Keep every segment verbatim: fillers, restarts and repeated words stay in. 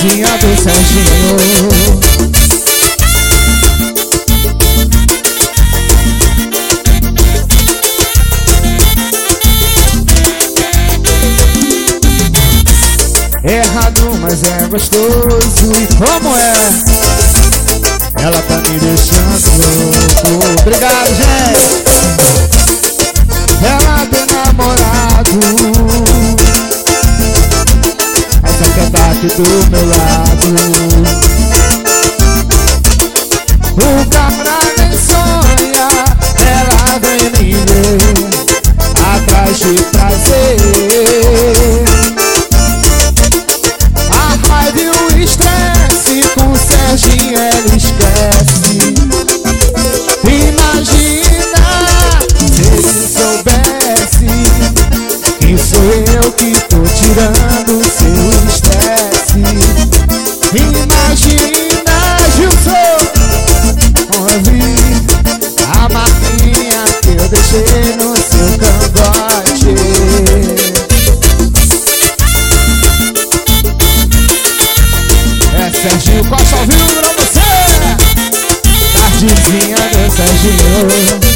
Tardezinha do Serginho. Errado, mas é gostoso. E como é? Ela tá me deixando louco. Obrigado, gente. Ela tem namorado, essa quer tá aqui do meu lado. O cara nem sonha, ela vem me ver atrás de prazer. A raiva e o estresse com o Serginho ela esquece. Imagina se ele soubesse que sou eu que tô tirando o seu estresse. Imagina, Gilson, ouvir a marquinha que eu deixei no seu cangote. É Serginho Costa ao vivo pra você. Tardezinha do Serginho.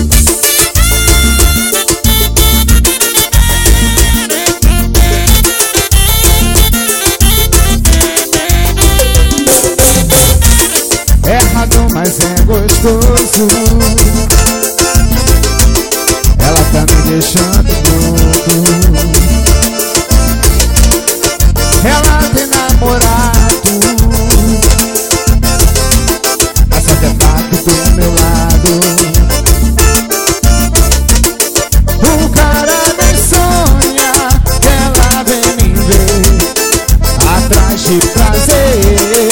Errado, mas é gostoso. Ela tá me deixando louco. Ela tem namorado, essa quer tá aqui do meu lado. O cara nem sonha, ela vem me ver atrás de prazer.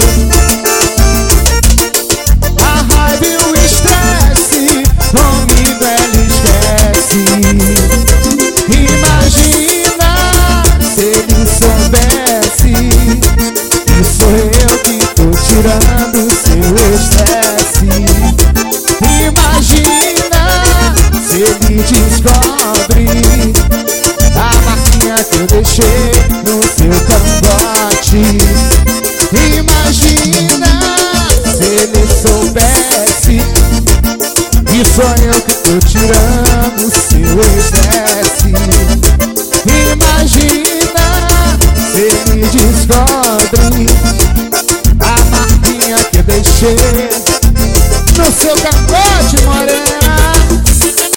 A raiva e o estresse comigo ela esquece. Imagina se ele soubesse que sou eu que tô tirando o seu estresse. Imagina se ele descobre a marquinha que eu deixei no seu cangote. Imagina se ele soubesse que sou eu que tô tirando o seu estresse. Imagina se ele descobre a marquinha que eu deixei